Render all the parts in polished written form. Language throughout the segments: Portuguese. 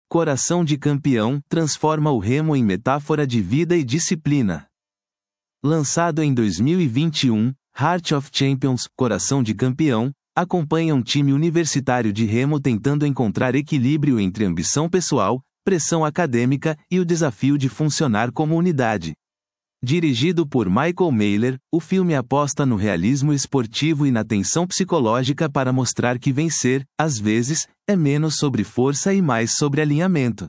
Coração de Campeão transforma o remo em metáfora de vida e disciplina. Lançado em 2021, Heart of Champions, Coração de Campeão, acompanha um time universitário de remo tentando encontrar equilíbrio entre ambição pessoal, pressão acadêmica e o desafio de funcionar como unidade. Dirigido por Michael Mailer, o filme aposta no realismo esportivo e na tensão psicológica para mostrar que vencer, às vezes, é menos sobre força e mais sobre alinhamento.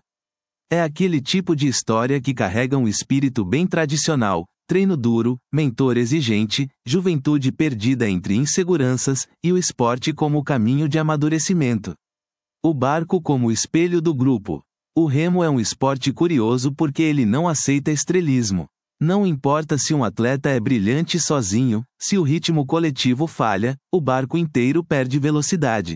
É aquele tipo de história que carrega um espírito bem tradicional: treino duro, mentor exigente, juventude perdida entre inseguranças, e o esporte como caminho de amadurecimento. O barco como espelho do grupo. O remo é um esporte curioso porque ele não aceita estrelismo. Não importa se um atleta é brilhante sozinho, se o ritmo coletivo falha, o barco inteiro perde velocidade.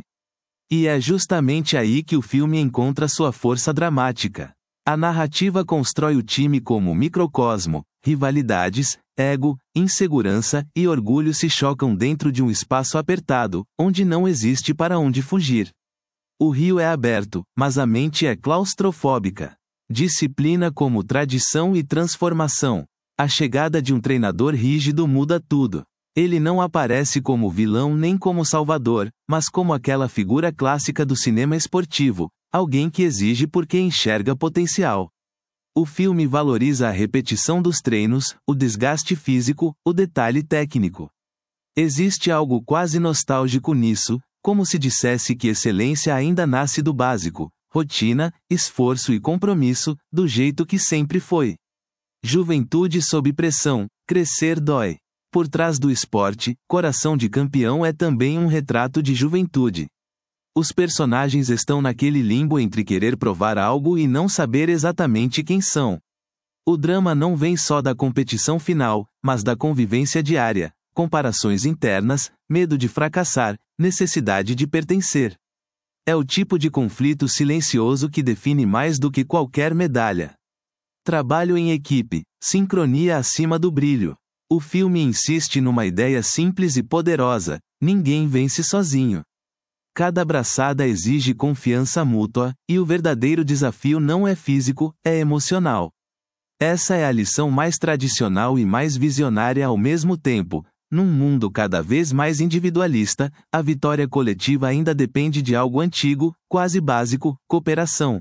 E é justamente aí que o filme encontra sua força dramática. A narrativa constrói o time como microcosmo: rivalidades, ego, insegurança e orgulho se chocam dentro de um espaço apertado, onde não existe para onde fugir. O rio é aberto, mas a mente é claustrofóbica. Disciplina como tradição e transformação. A chegada de um treinador rígido muda tudo. Ele não aparece como vilão nem como salvador, mas como aquela figura clássica do cinema esportivo, alguém que exige porque enxerga potencial. O filme valoriza a repetição dos treinos, o desgaste físico, o detalhe técnico. Existe algo quase nostálgico nisso, como se dissesse que excelência ainda nasce do básico: rotina, esforço e compromisso, do jeito que sempre foi. Juventude sob pressão, crescer dói. Por trás do esporte, Coração de Campeão é também um retrato de juventude. Os personagens estão naquele limbo entre querer provar algo e não saber exatamente quem são. O drama não vem só da competição final, mas da convivência diária, comparações internas, medo de fracassar, necessidade de pertencer. É o tipo de conflito silencioso que define mais do que qualquer medalha. Trabalho em equipe, sincronia acima do brilho. O filme insiste numa ideia simples e poderosa: ninguém vence sozinho. Cada abraçada exige confiança mútua, e o verdadeiro desafio não é físico, é emocional. Essa é a lição mais tradicional e mais visionária ao mesmo tempo. Num mundo cada vez mais individualista, a vitória coletiva ainda depende de algo antigo, quase básico: cooperação.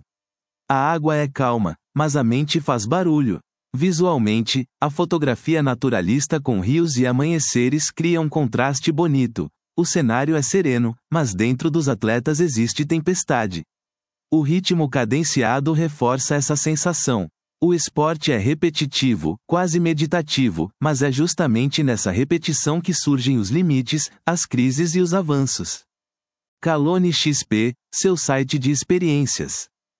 A água é calma, mas a mente faz barulho. Visualmente, a fotografia naturalista com rios e amanheceres cria um contraste bonito. O cenário é sereno, mas dentro dos atletas existe tempestade. O ritmo cadenciado reforça essa sensação. O esporte é repetitivo, quase meditativo, mas é justamente nessa repetição que surgem os limites, as crises e os avanços. Calone XP, seu site de experiências.